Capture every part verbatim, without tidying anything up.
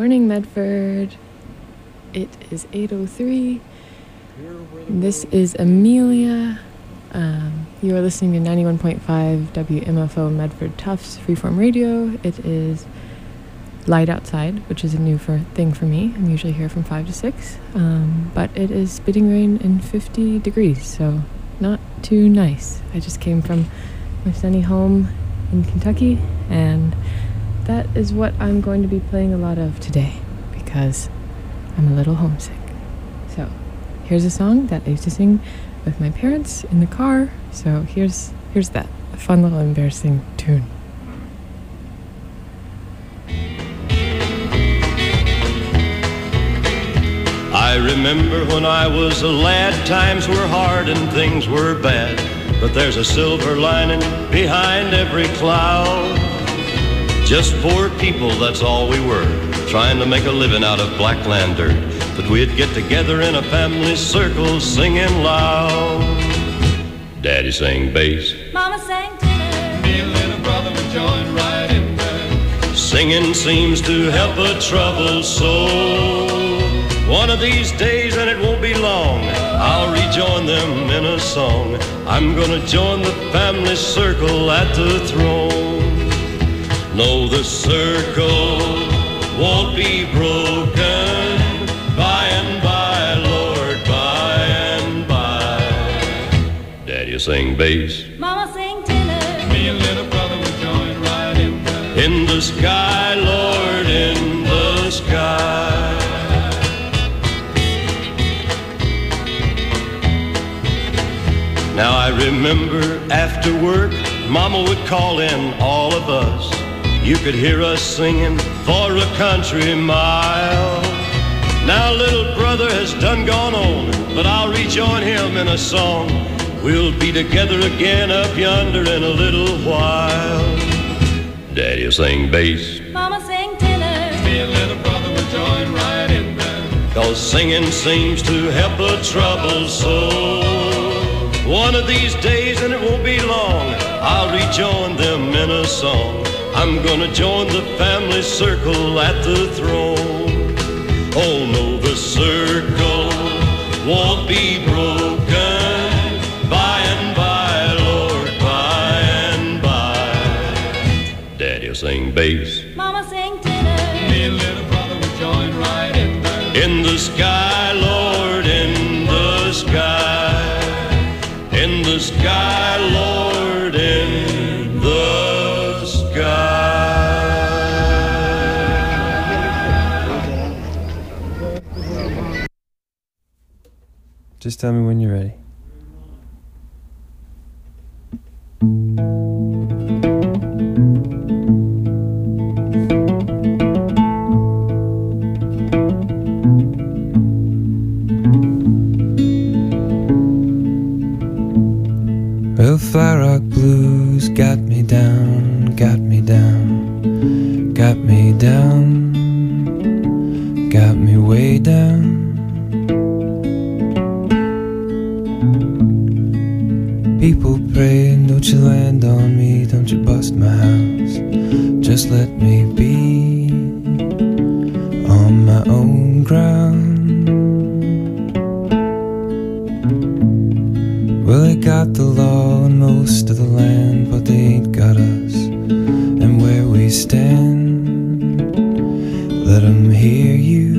morning, Medford. It is eight oh three. This is Amelia. Um, you are listening to ninety-one point five W M F O Medford Tufts Freeform Radio. It is light outside, which is a new for, thing for me. I'm usually here from five to six. Um, but it is spitting rain and fifty degrees, so not too nice. I just came from my sunny home in Kentucky, and that is what I'm going to be playing a lot of today because I'm a little homesick. So here's a song that I used to sing with my parents in the car. So here's here's that, a fun little embarrassing tune. I remember when I was a lad, times were hard and things were bad, but there's a silver lining behind every cloud. Just poor people, that's all we were, trying to make a living out of black land dirt. But we'd get together in a family circle singing loud. Daddy sang bass, Mama sang tenor, me and little brother would join right in there. Singing seems to help a troubled soul. One of these days, and it won't be long, I'll rejoin them in a song. I'm gonna join the family circle at the throne. No, the circle won't be broken. By and by, Lord, by and by. Daddy sing bass, Mama sang tenor, me and little brother would join right in there. in the sky, Lord, in the sky. Now I remember after work, Mama would call in all of us. You could hear us singing for a country mile. Now little brother has done gone on, but I'll rejoin him in a song. We'll be together again up yonder in a little while. Daddy'll sing bass, Mama sang tenor, Me and little brother would join right in there. 'cause singing seems to help a troubled soul. One of these days, and it won't be long, I'll rejoin them in a song. I'm gonna join the family circle at the throne. Oh no, the circle won't be broken. By and by, Lord, by and by. Daddy'll sing bass, Mama sang tenor, Me and little brother would join right in there. in the sky, Lord, in the sky. In the sky, Lord, in the sky. Just tell me when you're ready. Well, Flat Rock Blues got me down, got me down, got me down, got me way down. People praying, don't you land on me, don't you bust my house. Just let me be on my own ground. Well, they got the law and most of the land, but they ain't got us and where we stand. Let 'em hear you,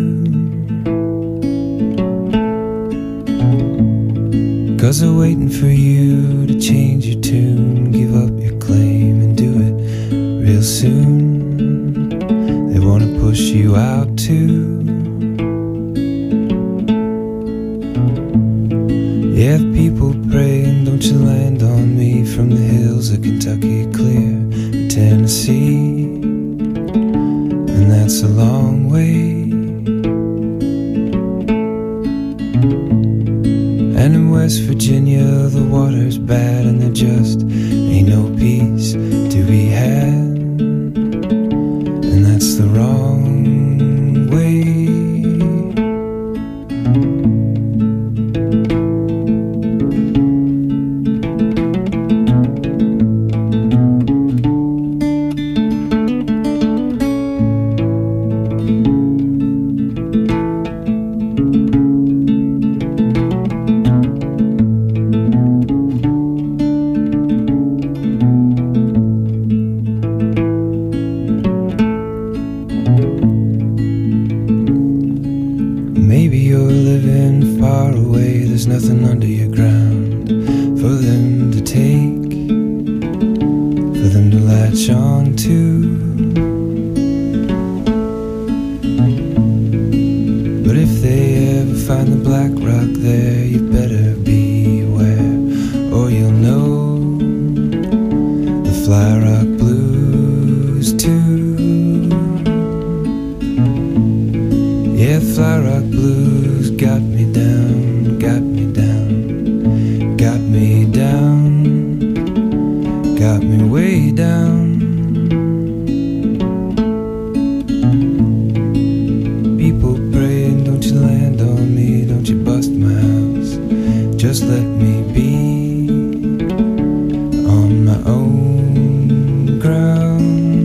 'cause they're waiting for you to change your tune, give up your claim and do it real soon. They wanna push you out too. Yeah, people praying, don't you land on me, from the hills of Kentucky clear to Tennessee, and that's a long way. And in West Virginia the water's bad and there just ain't no peace to be had, and that's the wrong way. maybe you're living far away. There's nothing under your ground for them to take, for them to latch on to. But if they ever find the black rock there, you better beware, or you'll know the fly rock blues too. Yeah, fly rock blues got me down, got me down, got me down, got me way down. People praying, don't you land on me, don't you bust my house, just let me be on my own ground.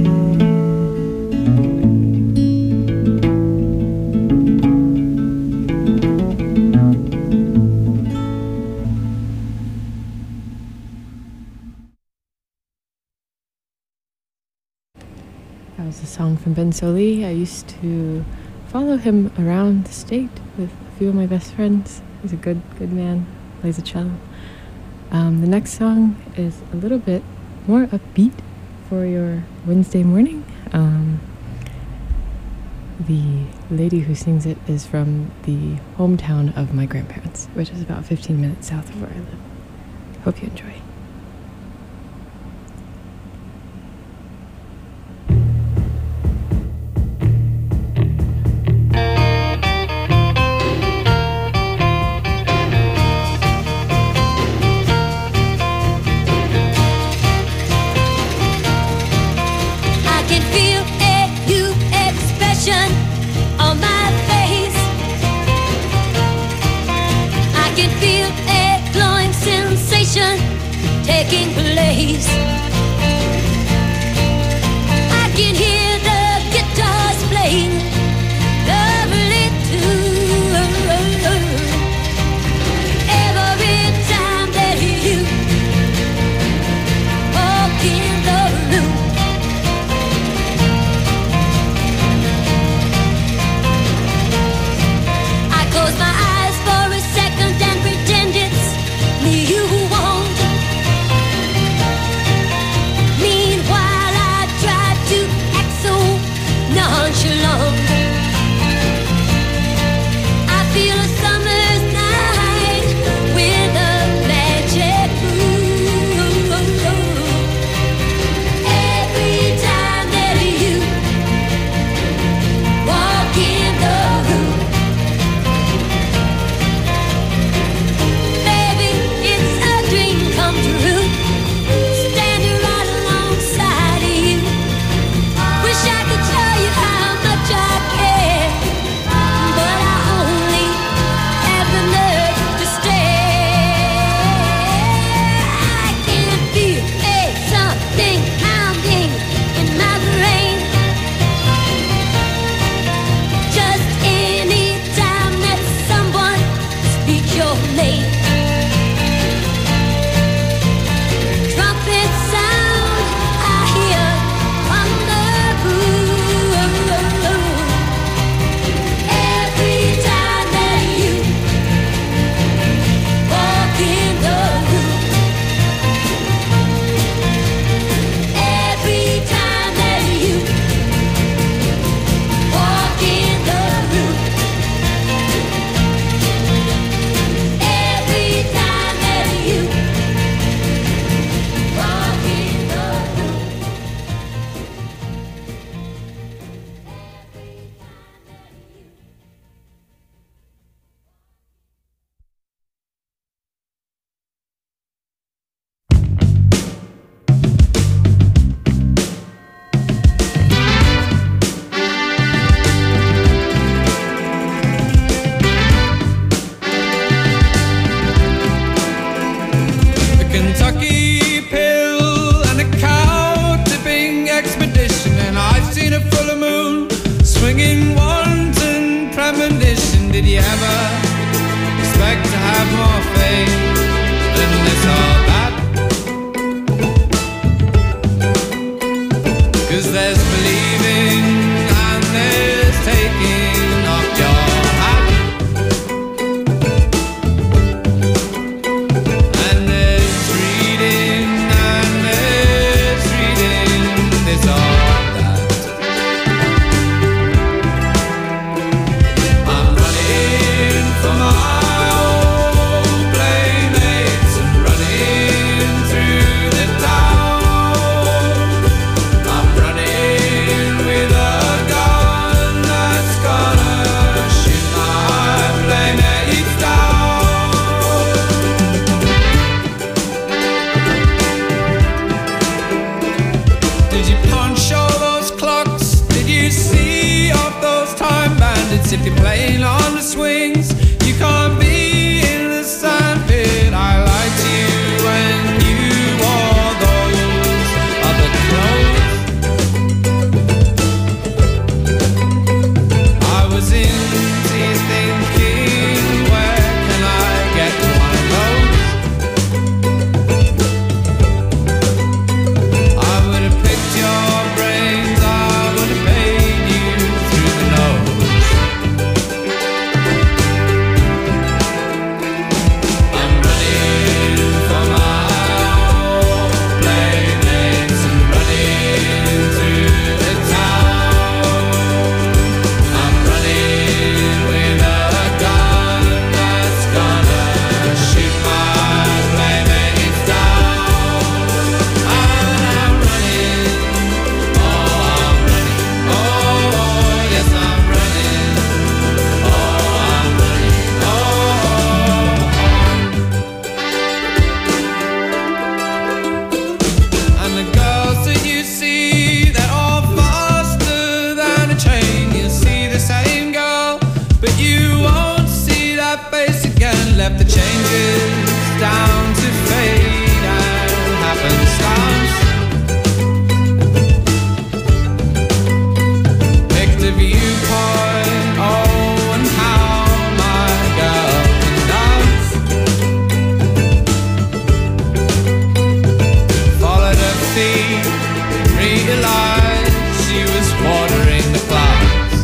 That was a song from Ben Sollee. I used to follow him around the state with a few of my best friends. He's a good, good man, plays a cello. Um, the next song is a little bit more upbeat for your Wednesday morning. Um, the lady who sings it is from the hometown of my grandparents, which is about fifteen minutes south of where I live. Hope you enjoy. On my face, I can feel a glowing sensation lights if you're playing on the swings. You can't be in the sandpit. I lied to you when you wore those other clothes. I was into you thinking, where can I get one of those? I would have picked your brains, I would have paid you through the nose. I'm running for my old playmates and running through the town. I'm running with a gun that's gonna shoot my playmates down. And I'm running, oh I'm running, oh yes I'm running, oh I'm running, oh. And the girls that you see, they're all faster than a train. You'll see the same girl, but you won't see that face again. Left the changes down to fade and happenstance. Picked a viewpoint, oh and how my girl can dance. Followed her feet, realized she was watering the clouds.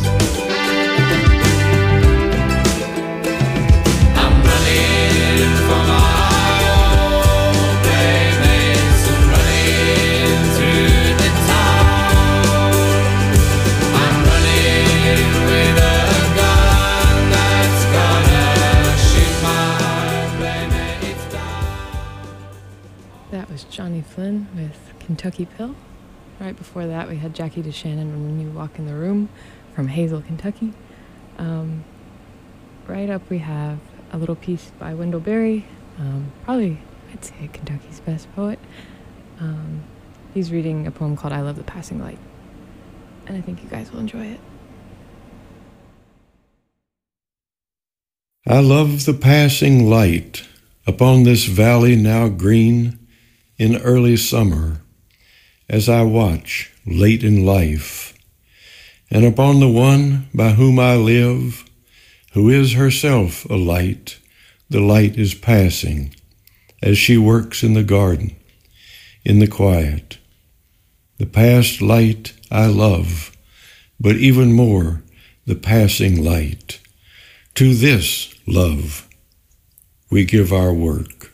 I'm running for my old playmates and running through the town. I'm running with a gun that's gonna shoot my playmates down. That was Johnny Flynn with Kentucky Pill. Right before that, we had Jackie DeShannon When You Walk in the Room from Hazel, Kentucky. Um, right up, we have a little piece by Wendell Berry, um, probably, I'd say, Kentucky's best poet. Um, he's reading a poem called I Love the Passing Light, and I think you guys will enjoy it. I love the passing light upon this valley now green in early summer, as I watch late in life, and upon the one by whom I live, who is herself a light. The light is passing as she works in the garden, in the quiet. The past light I love, but even more the passing light. To this love we give our work.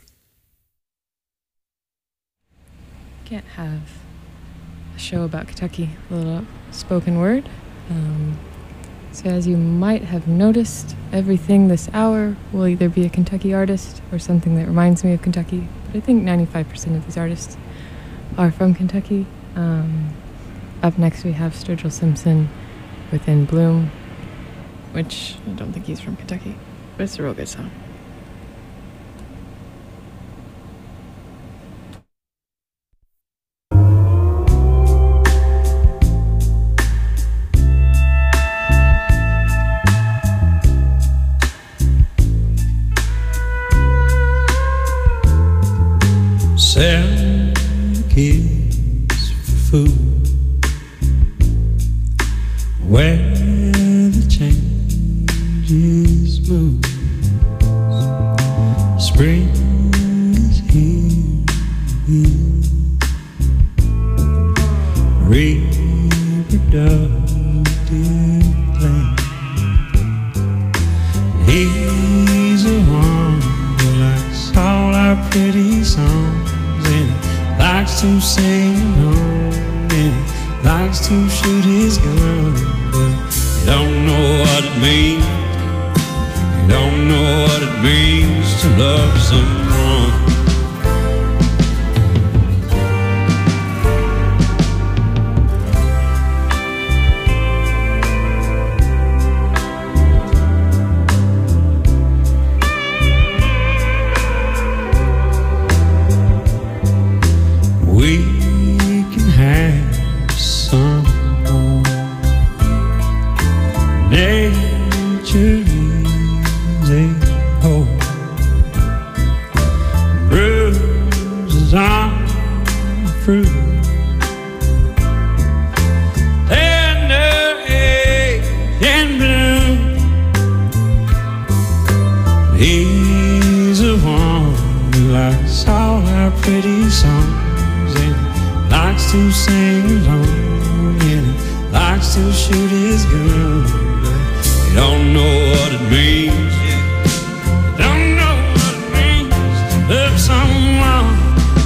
Can't have a show about Kentucky without spoken word. Um, so as you might have noticed, everything this hour will either be a Kentucky artist or something that reminds me of Kentucky. But I think ninety-five percent of these artists are from Kentucky. Um, up next we have Sturgill Simpson with In Bloom, which I don't think he's from Kentucky, but it's a real good song. Selling kids for food, where the changes move. Spring is here, reproductive plan. He's a one who likes all our pretty songs, and likes to sing along, and likes to shoot his gun, but you don't know what it means. You don't know what it means to love someone. We can have some more. Never picture easy. Oh, bruises on the fruit. Tender and blue. He's the one who likes all our pretty songs and likes to sing along and he likes to shoot his gun, but he don't know what it means. He don't know what it means to love someone.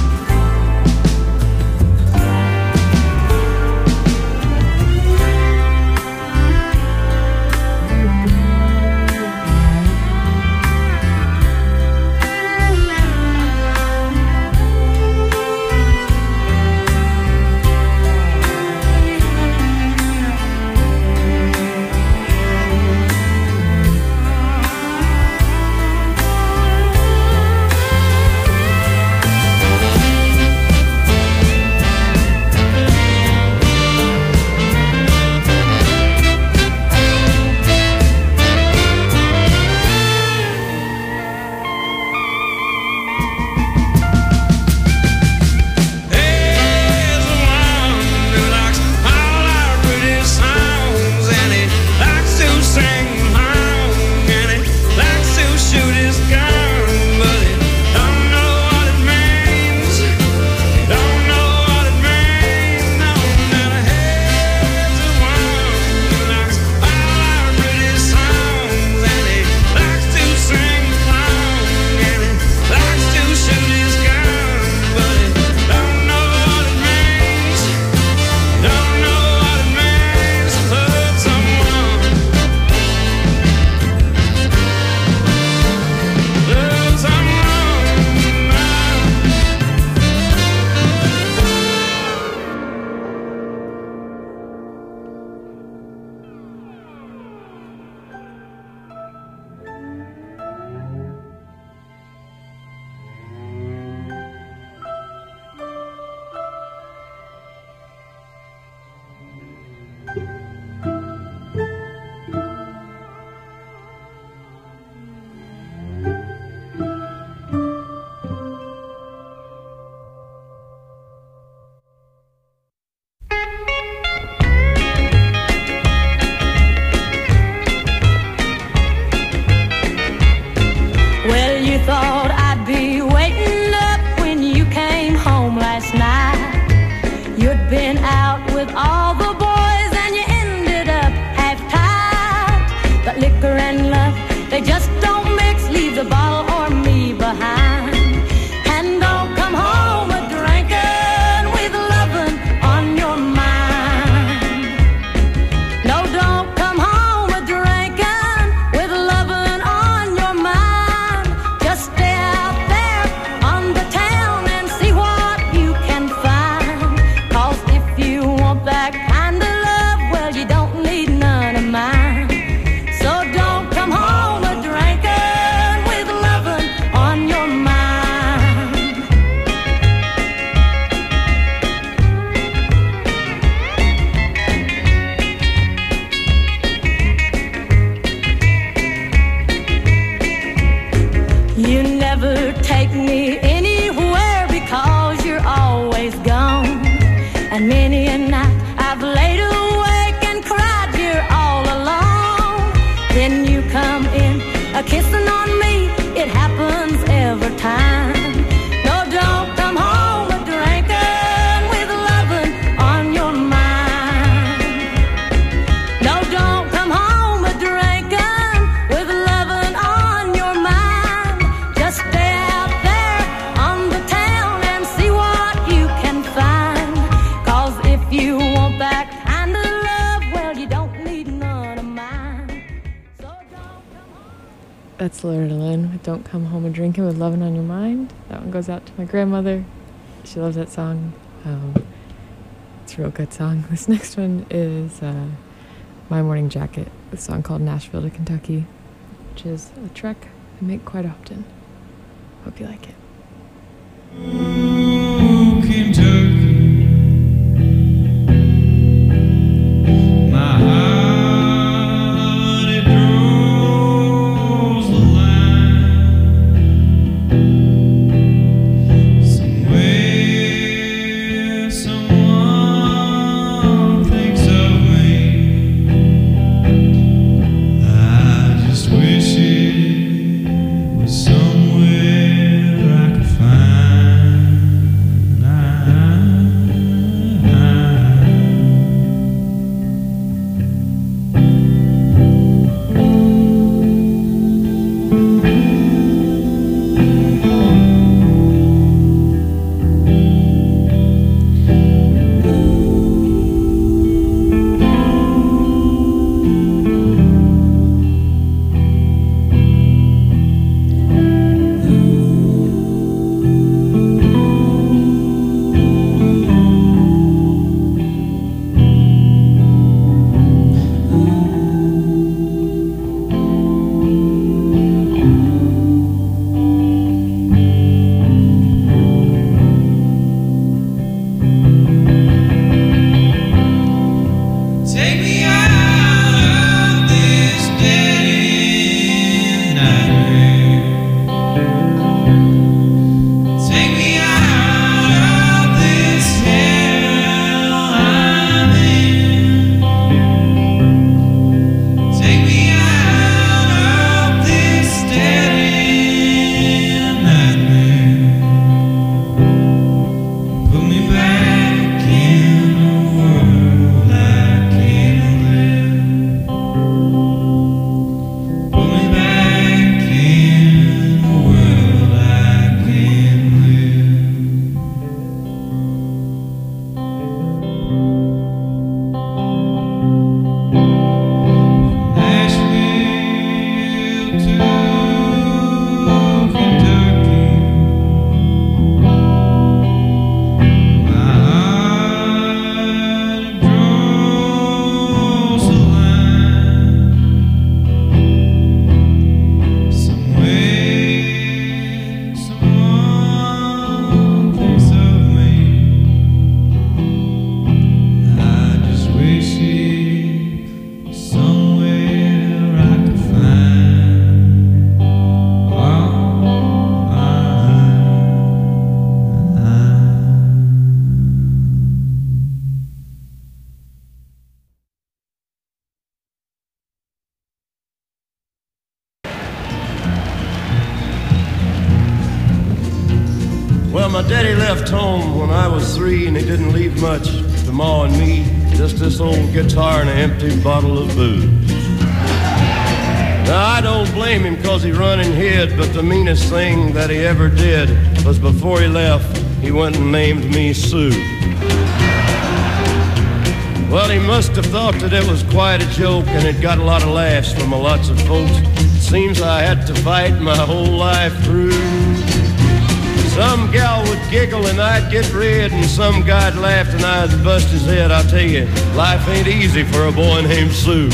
That's Loretta Lynn with Don't Come Home a Drinkin' with Lovin' on Your Mind. That one goes out to my grandmother. She loves that song. Um, it's a real good song. This next one is uh, My Morning Jacket, a song called Nashville to Kentucky, which is a trek I make quite often. Hope you like it. Oh, Kentucky, my heart it drove. my daddy left home when I was three, and he didn't leave much to Ma and me, just this old guitar and an empty bottle of booze. Now, I don't blame him because he run and hid, but the meanest thing that he ever did was before he left, he went and named me Sue. Well, he must have thought that it was quite a joke, and it got a lot of laughs from lots of folks. It seems I had to fight my whole life through. Some gal would giggle and I'd get red, and some guy'd laugh and I'd bust his head. I'll tell you, life ain't easy for a boy named Sue.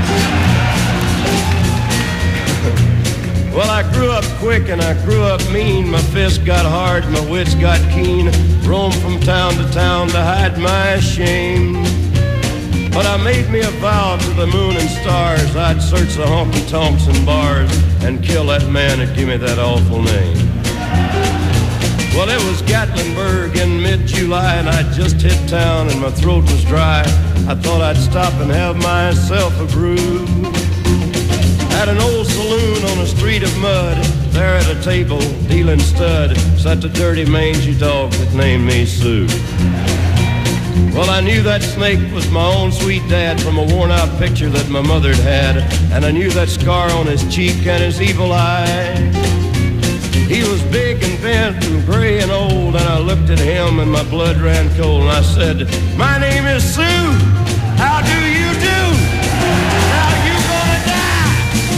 Well, I grew up quick and I grew up mean. My fists got hard, my wits got keen. Roamed from town to town to hide my shame. But I made me a vow to the moon and stars, I'd search the honky-tonks and bars and kill that man that gave me that awful name. Well, it was Gatlinburg in mid-July, and I'd just hit town and my throat was dry. I thought I'd stop and have myself a brew. At an old saloon on a street of mud, there at a table, dealing stud, sat the dirty mangy dog that named me Sue. Well, I knew that snake was my own sweet dad from a worn-out picture that my mother'd had, and I knew that scar on his cheek and his evil eye. He was big and bent and gray and old, and I looked at him and my blood ran cold, and I said, "My name is Sue. How do you do? Now you gonna die?"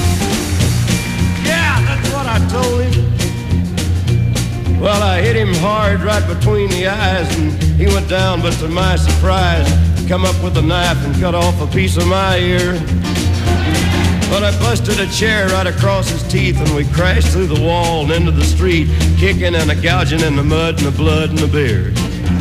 Yeah, that's what I told him. Well, I hit him hard right between the eyes, and he went down, but to my surprise, come up with a knife and cut off a piece of my ear. But I busted a chair right across his teeth, and we crashed through the wall and into the street, kicking and a gouging in the mud and the blood and the beer.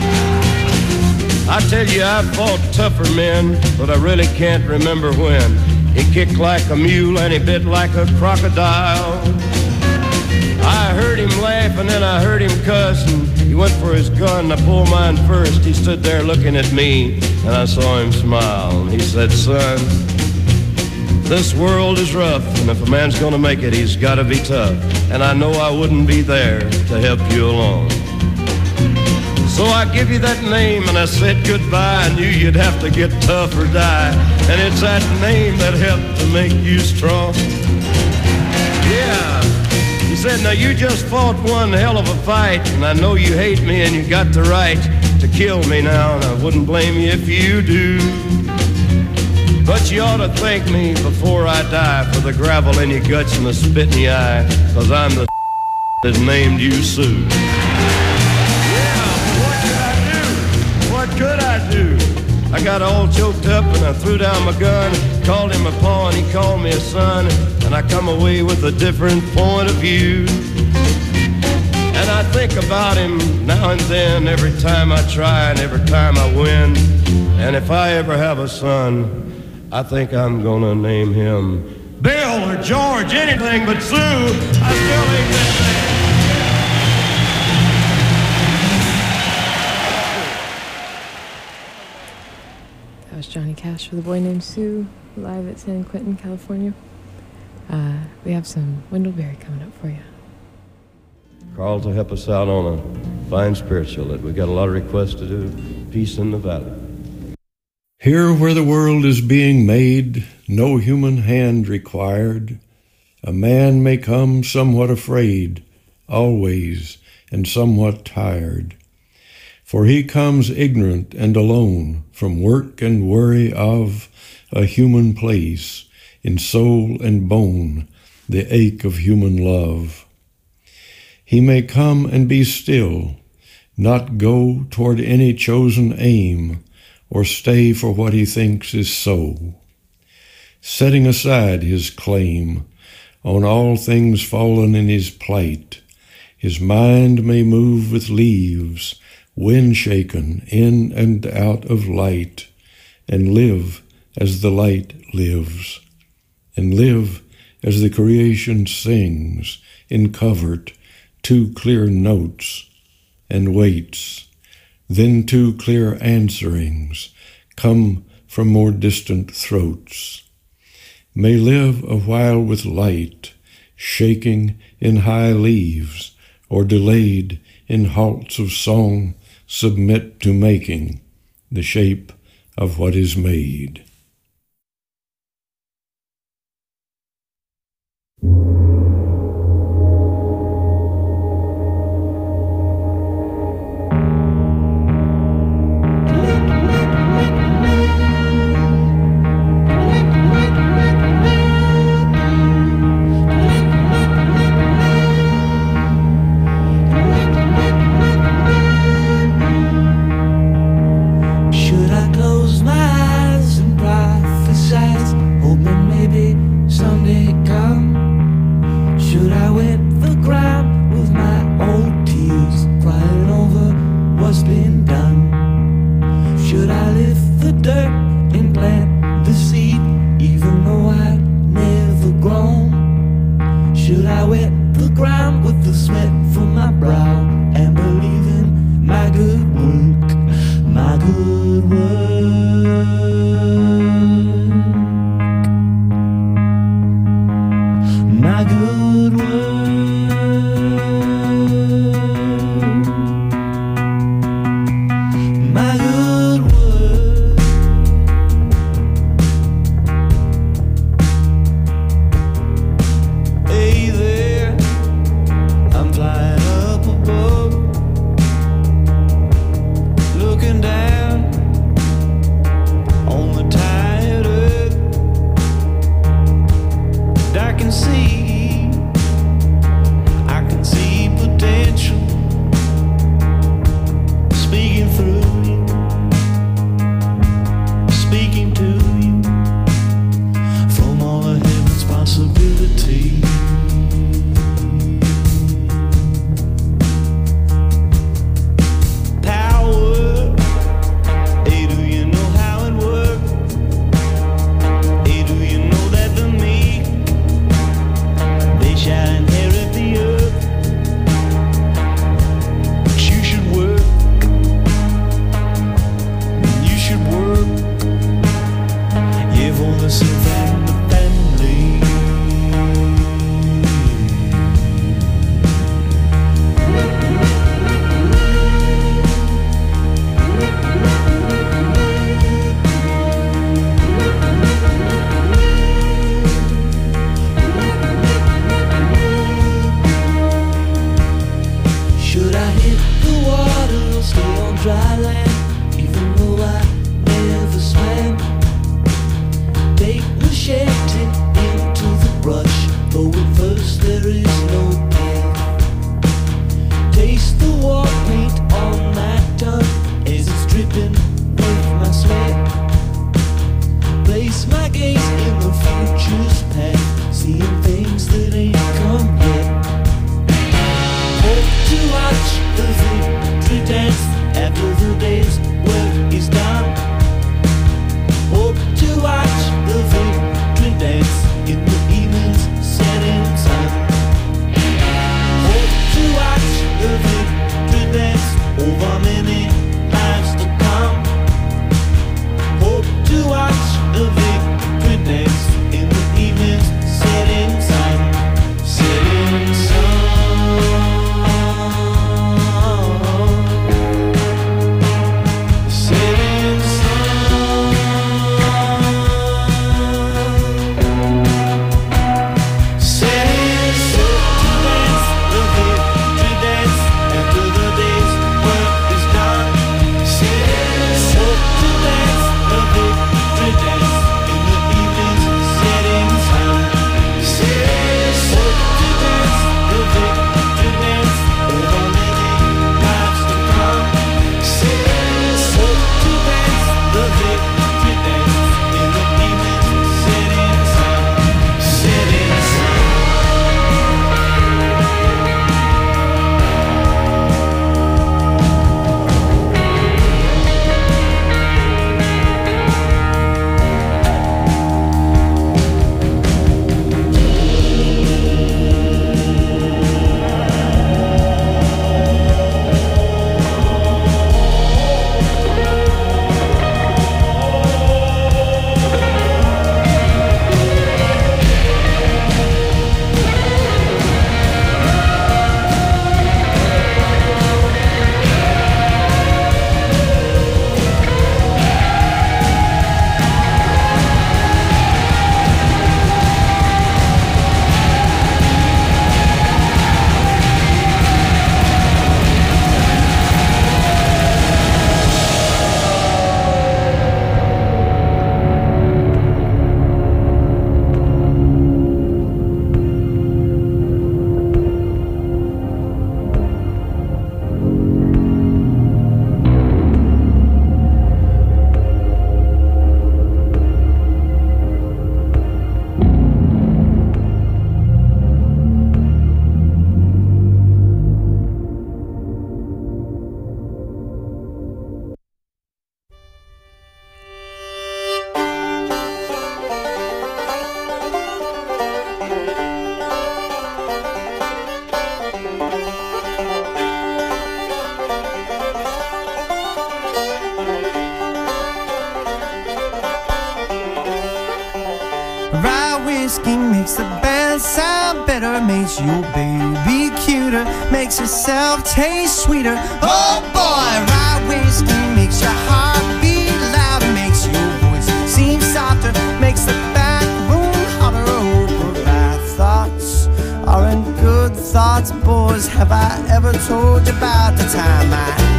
I tell you, I've fought tougher men, but I really can't remember when. He kicked like a mule and he bit like a crocodile. I heard him laugh and then I heard him cuss, and he went for his gun. I pulled mine first. He stood there looking at me, and I saw him smile. And he said, "Son, this world is rough, and if a man's gonna make it, he's gotta be tough. And I know I wouldn't be there to help you along. So I give you that name, and I said goodbye. I knew you'd have to get tough or die, and it's that name that helped to make you strong." Yeah. He said, "Now you just fought one hell of a fight, and I know you hate me and you got the right to kill me now, and I wouldn't blame you if you do. But you ought to thank me before I die for the gravel in your guts and the spit in your eye, cause I'm the that named you Sue." Yeah, what could I do? What could I do? I got all choked up and I threw down my gun, called him a paw and he called me a son, and I come away with a different point of view. And I think about him now and then, every time I try and every time I win. And if I ever have a son, I think I'm gonna name him Bill or George, anything but Sue. I still ain't that man. That was Johnny Cash with A Boy Named Sue, live at San Quentin, California. Uh, we have some Wendell-Berry coming up for you. Carl to help us out on a fine spiritual that we got a lot of requests to do. Peace in the Valley. Here where the world is being made, no human hand required, a man may come somewhat afraid, always, and somewhat tired. For he comes ignorant and alone from work and worry of a human place, in soul and bone, the ache of human love. He may come and be still, not go toward any chosen aim, or stay for what he thinks is so, setting aside his claim on all things fallen in his plight. His mind may move with leaves, wind-shaken in and out of light, and live as the light lives, and live as the creation sings in covert two clear notes, and waits. Then two clear answerings come from more distant throats. May live a while with light, shaking in high leaves, or delayed in halts of song submit to making the shape of what is made. I can see better, makes your baby cuter, makes herself taste sweeter. Oh boy, rye whiskey makes your heart beat louder, makes your voice seem softer, makes the back room hotter. Oh, but my thoughts aren't good thoughts, boys. Have I ever told you about the time I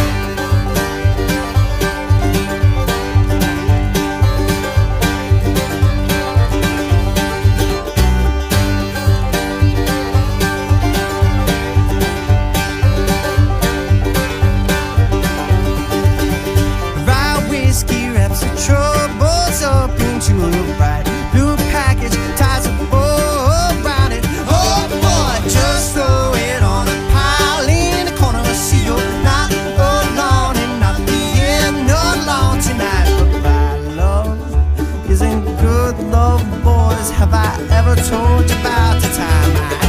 troubles up into a bright blue package, ties a bow around it. Oh boy, just throw it on a pile in the corner. See you're not alone and not being alone tonight. But my love isn't good love, boys. Have I ever told you about the time I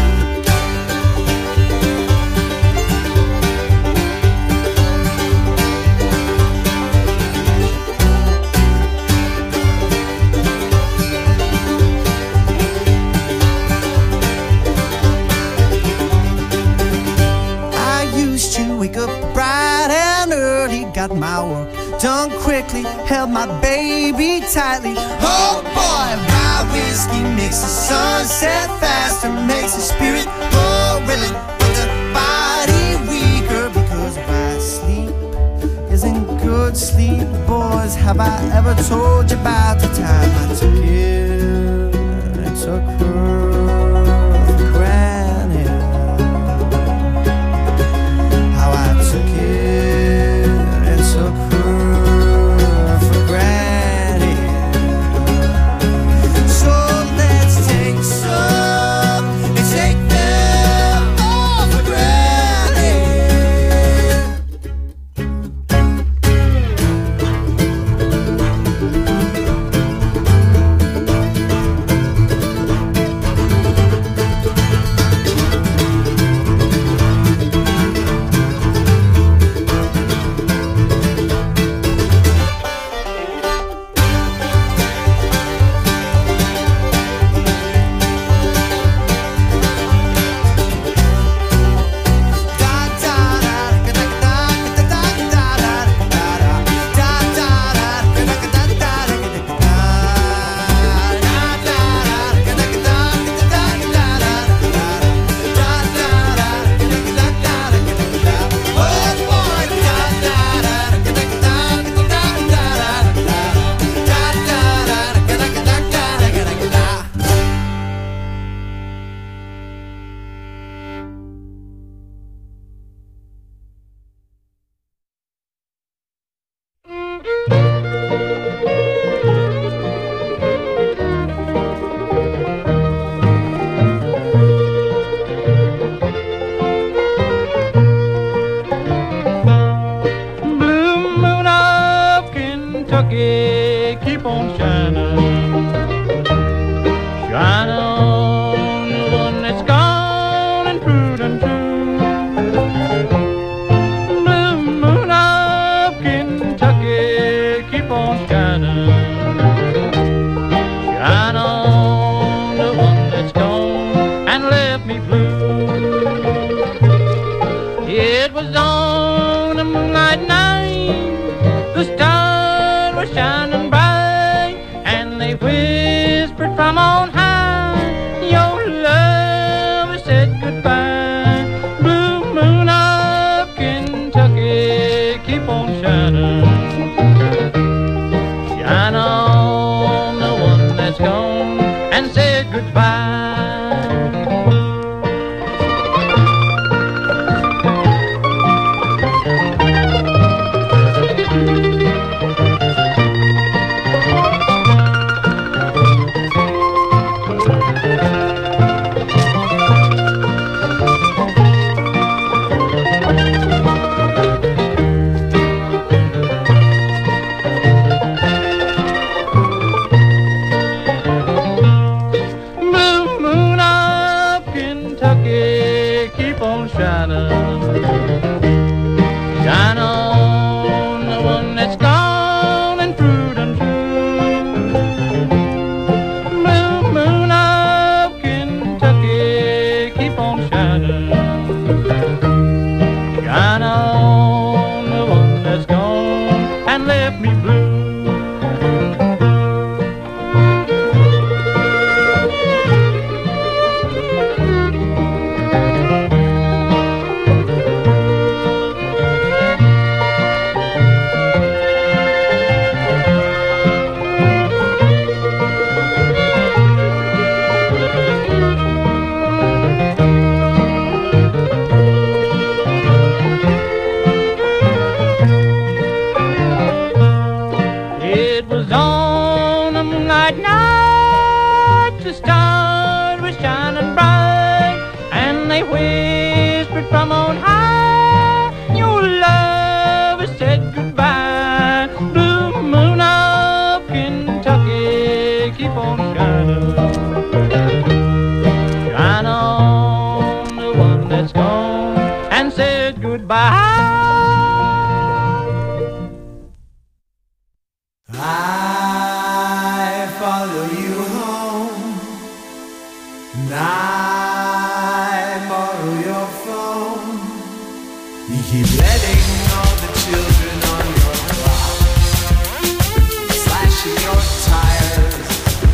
wake up bright and early, got my work done quickly, held my baby tightly. Oh boy, rye whiskey makes the sun set faster, makes the spirit more willing, but the body weaker because my sleep isn't good sleep, boys. Have I ever told you about the time I took it, I took her for granted? Kentucky. It was on a moonlight night, the stars were shining bright, and they whispered from on high, your love has said goodbye. Blue moon of Kentucky, keep on shining, shine on the one that's gone and said goodbye. I follow you home, and I borrow your phone. You keep letting all the children on your block, slashing your tires.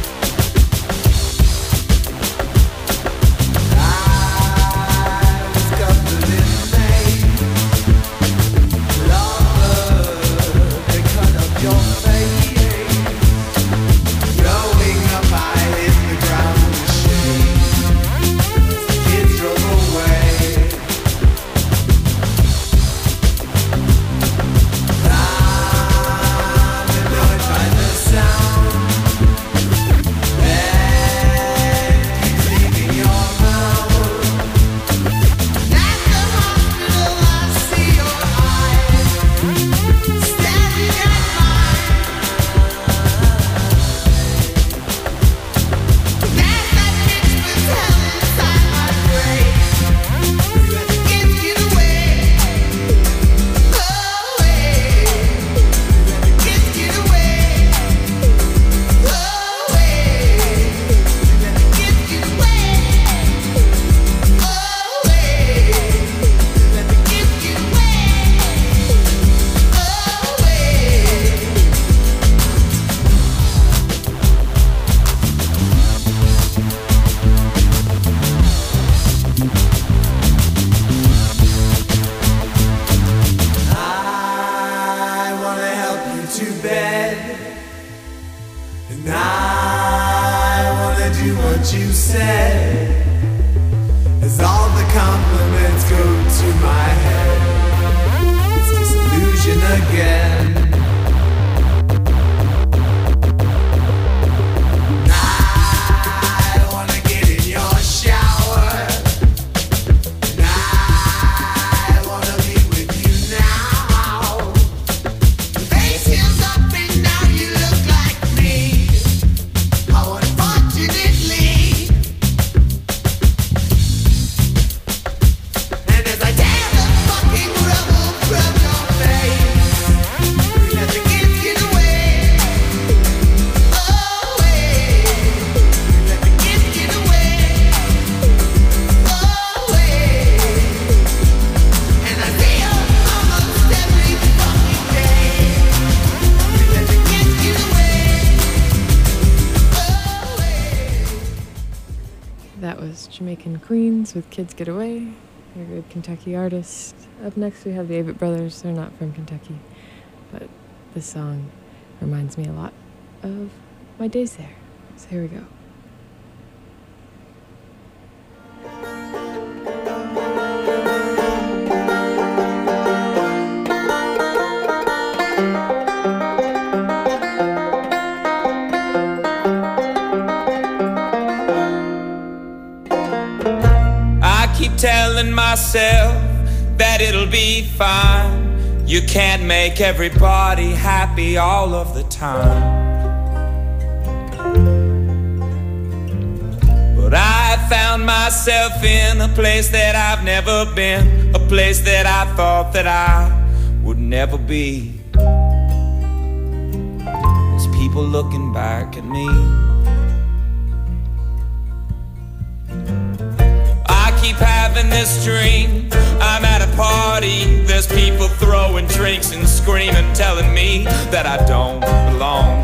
I was coupled in May, lover, they cut up your face. Growing up, I hit the ground with shame. The kids drove away. I'm annoyed by the sound that keeps leaving your mouth. At the hospital, I see your eyes staring at mine. That that bitch was hell inside my brain. Let the kids get away, away. Let the kids get away, away. Let the kids get away, away. Let the kids get away, I wanna help you to bed, and I wanna do what you said, as all the compliments go to my head. It's disillusion again. I wanna get in your shower, and I wanna be with you now. Your face heals up and now you look like me. How unfortunately. And as I tear the fucking rubble from your face, we let the kids get away, away. We let the kids get away, away. And I feel almost every fucking day. We let the kids get away, away. That was Jamaican Queens with Kids Get Away. They're a good Kentucky artist. Up next we have the Avett Brothers. They're not from Kentucky, but this song reminds me a lot of my days there. So here we go. I keep telling myself that it'll be fine. You can't make everybody happy all of the time. But I found myself in a place that I've never been, a place that I thought that I would never be. There's people looking back at me. I keep having this dream, I'm at a party, there's people throwing drinks and screaming, telling me that I don't belong.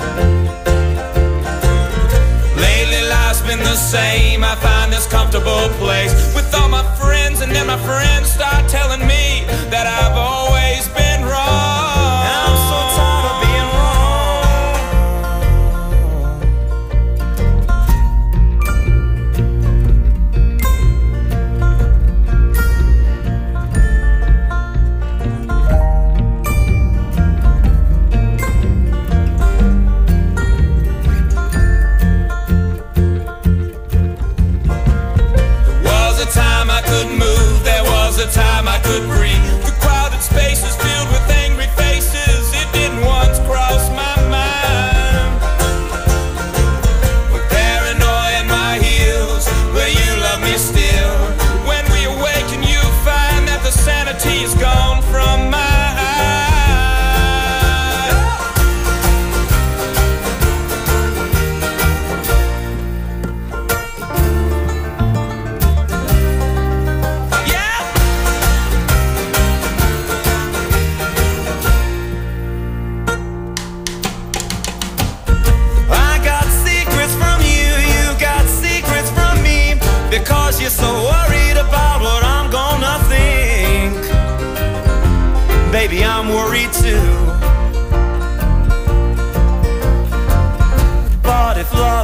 Lately life's been the same, I find this comfortable place with all my friends, and then my friends start telling me that I've always been wrong. And I'm so tired of being wrong.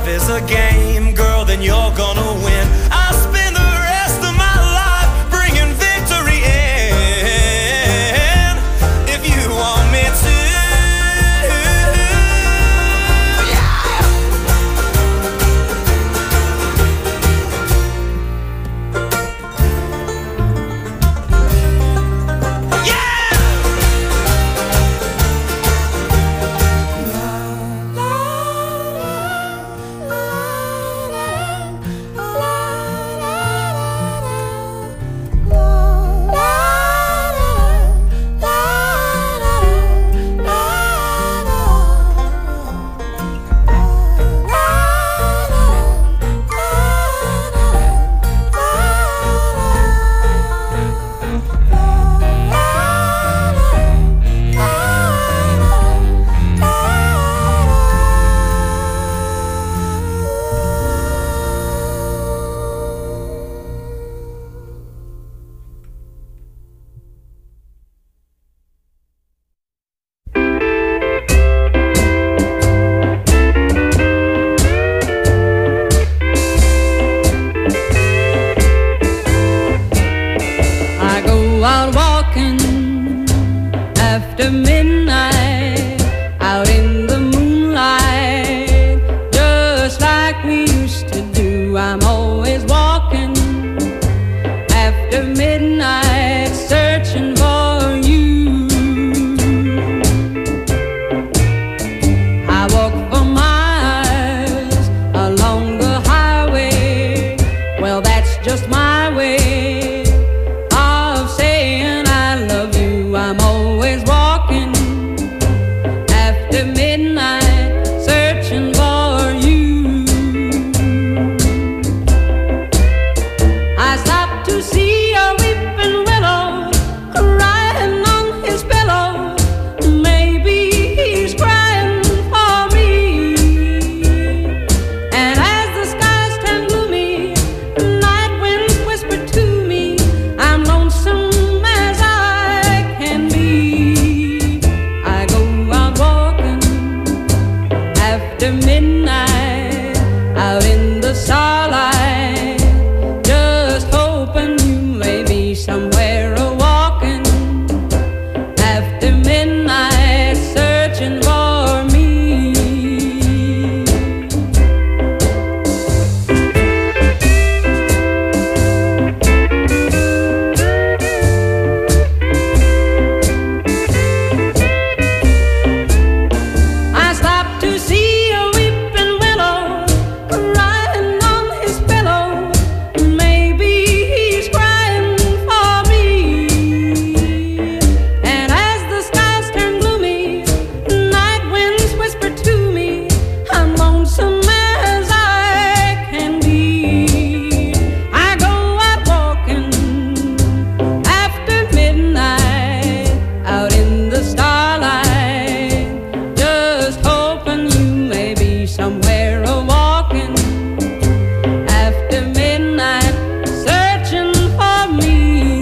love is a game, girl, then you're gonna win. I'll spend the rest of my life bringing victory in, if you want me to. After midnight, out in the moonlight, just like we used to do. I'm always walking after midnight, searching for you. I walk for miles along the highway. Well, that's just my way of saying I love you. I'm always walking after midnight, searching for you. I stopped to see a weeping willow crying on his pillow. Maybe he's crying for me. And as the skies turn gloomy, night winds whisper to me, I'm lonesome as I can be. I go out walking after midnight, out in the starlight, just hoping you may be somewhere a walking after midnight, searching for me. I stopped to see a weeping willow crying on his pillow. Maybe he's crying for me. And as the skies turn gloomy, night winds whisper to me, I'm lonesome as I can be. I go out walking after midnight, out in the starlight, just hoping you may be somewhere a walking after midnight, searching for me.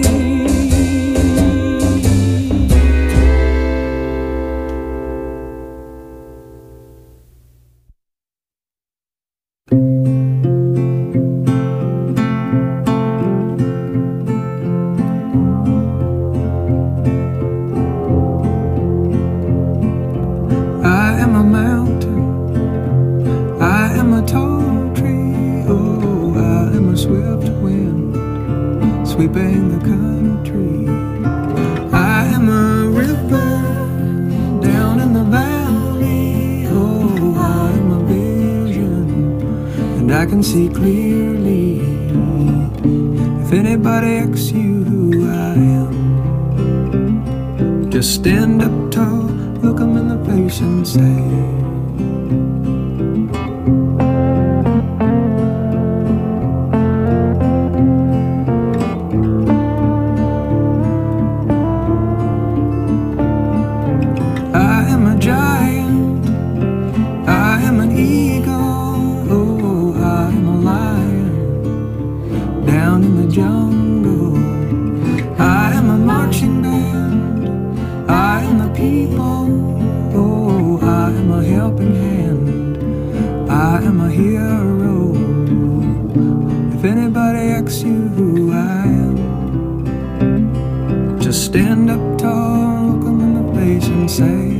I am a mountain, I am a tall tree, oh, I am a swift wind sweeping the country. I am a river down in the valley, oh, I am a vision, and I can see clearly. If anybody asks you who I am, just stand up tall, look 'em in the face and say, I am a giant, I am an eagle, oh, I am a lion down in the jungle. I am a marching band, I am the people, oh, I am a hill to stand up tall, look 'em in the face and say,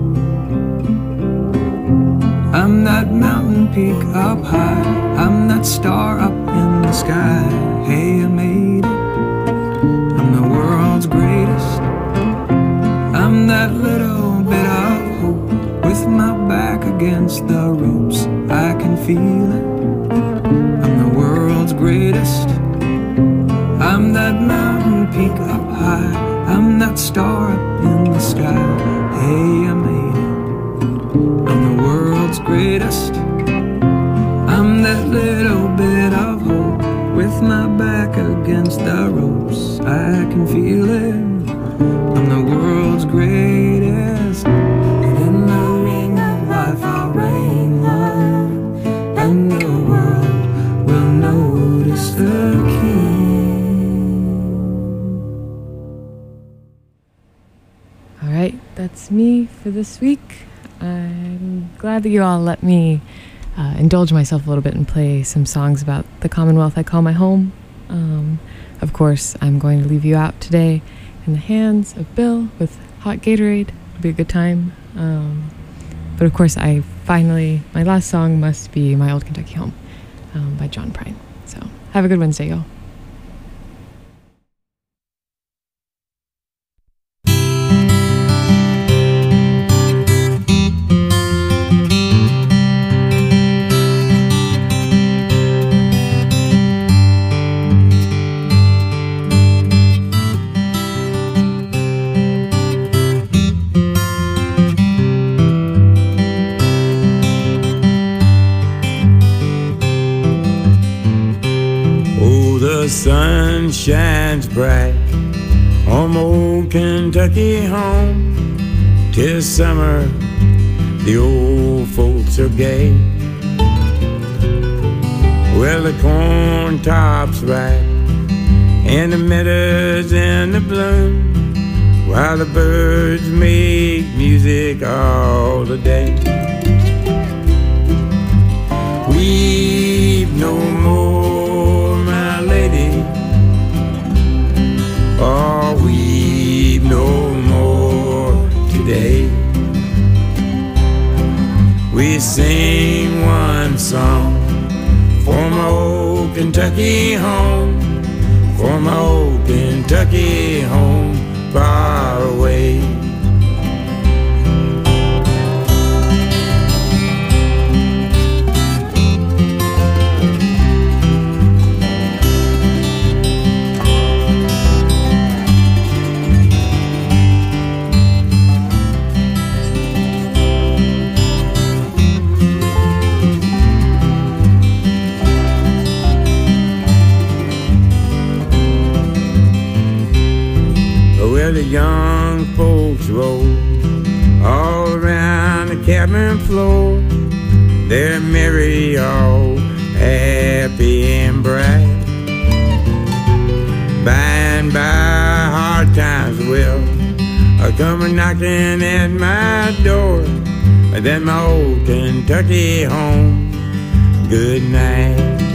I'm that mountain peak up high, I'm that star up in the sky. Hey, I made it, I'm the world's greatest. I'm that little bit of hope, with my back against the ropes, I can feel it. I'm the world's greatest. I'm that mountain peak up high, I'm that star up in the sky. Hey, I made it, I'm the world's greatest. I'm that little bit of hope, with my back against the ropes, I can feel it. I'm the world's greatest. And in the ring of life I'll reign love, and the world will notice the king. All right, that's me for this week. I'm glad that you all let me uh, indulge myself a little bit and play some songs about the Commonwealth I call my home. Um, of course, I'm going to leave you out today in the hands of Bill with Hot Gatorade. It'll be a good time. Um, but of course, I finally, my last song must be My Old Kentucky Home um, by John Prine. So have a good Wednesday, y'all. The sun shines bright on my old Kentucky home. 'Tis summer, the old folks are gay. Well, the corn top's ripe and the meadows in the bloom, while the birds make music all the day. Weep no more, my lady, or weep no more today. We sing one song for my old Kentucky home, for my old Kentucky home far away. Where the young folks roll all around the cabin floor, they're merry, all happy and bright. By and by hard times will come knocking at my door, then my old Kentucky home, good night.